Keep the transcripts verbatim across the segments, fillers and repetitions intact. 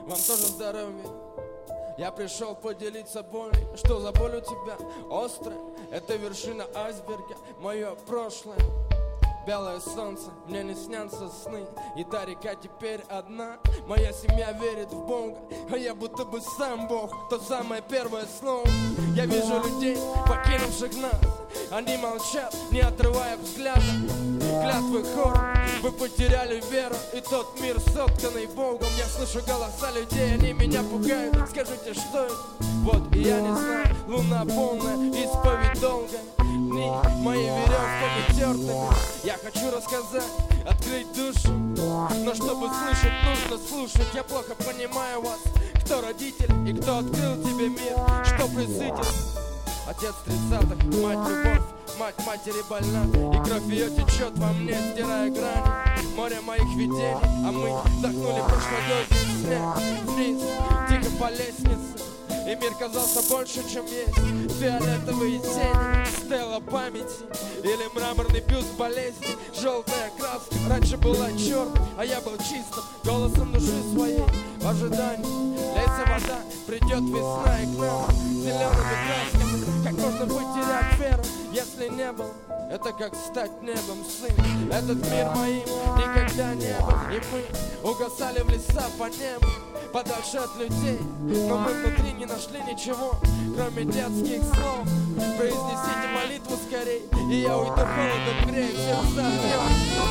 Вам тоже здоровья. Я пришел поделиться болью. Что за боль у тебя? Острая. Это вершина айсберга. Мое прошлое. Белое солнце, мне не снятся сны. И та река теперь одна. Моя семья верит в Бога, а я будто бы сам Бог. То самое первое слово. Я вижу людей, покинувших нас. Они молчат, не отрывая взгляда. Клятвы хором, вы потеряли веру. И тот мир, сотканный Богом. Я слышу голоса людей, они меня пугают. Скажите, что это? Вот и я не знаю. Луна полная, исповедь долгая. Дни мои веревками тертыми. Я хочу рассказать, открыть душу. Но чтобы слышать, нужно слушать. Я плохо понимаю вас. Кто родитель и кто открыл тебе мир? Что присытил? Отец тридцатых, мать любовь, мать матери больна. И кровь ее течет во мне, стирая грани. Море моих видений, а мы вдохнули прошлогодний снег. Вниз, тихо по лестнице. И мир казался больше, чем есть. Фиолетовые тени, стела памяти. Или мраморный бюст болезни. Желтая краска раньше была черной, а я был чистым, голосом души своей. В ожидании лейся вода, придет весна и к нам зелеными красками. Как можно потерять веру, если не был? Это как стать небом, сын. Этот мир моим никогда не был. И мы угасали в леса по небу, подальше от людей. Но мы внутри не нашли ничего, кроме детских слов. Произнесите молитву скорей, и я уйду холодом греть сердца огнем.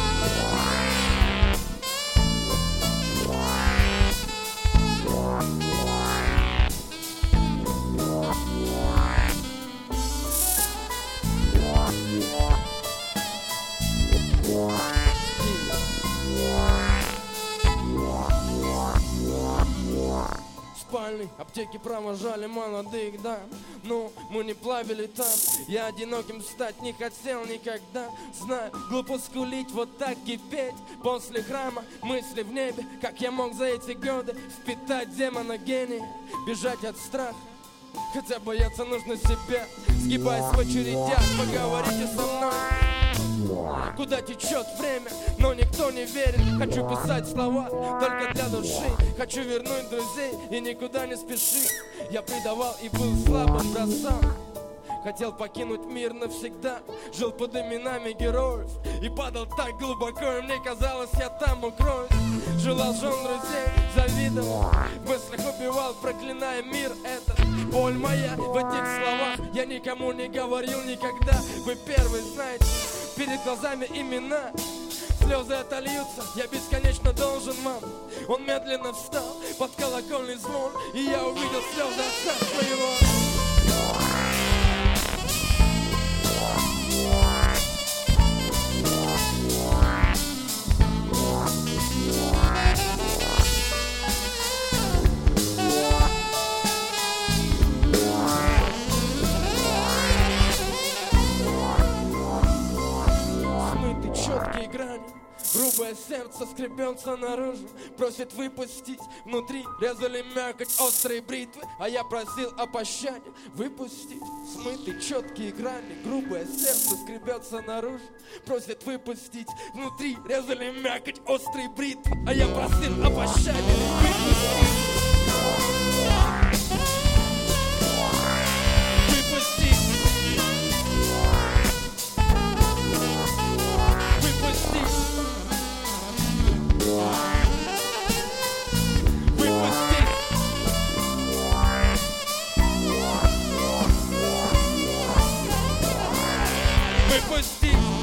Спальни, аптеки провожали молодых дам. Ну, мы не плавили там. Я одиноким стать не хотел никогда. Знаю, глупо скулить, вот так кипеть. После храма мысли в небе. Как я мог за эти годы впитать демона гения? Бежать от страха, хотя бояться нужно себя. Сгибаясь в очередях, поговорите со мной. Куда течет время, но никто не верит. Хочу писать слова только для души. Хочу вернуть друзей и никуда не спешить. Я предавал и был слабым, бросал. Хотел покинуть мир навсегда. Жил под именами героев и падал так глубоко, и мне казалось, я там укроюсь. Желал жен друзей, завидовал, в мыслях убивал, проклиная мир этот. Боль моя в этих словах, я никому не говорил никогда. Вы первый знаете, перед глазами имена. Слезы отольются, я бесконечно должен вам. Он медленно встал под колокольный звон, и я увидел слезы отца своего. Четкие грани, грубое сердце скребется наружу, просит выпустить, внутри резали мякоть острые бритвы, а я просил о пощаде выпустить. Смытые четкие грани, грубое сердце скребется наружу, просит выпустить, внутри резали мякоть острые бритвы, а я просил о пощаде выпустить. Выпусти!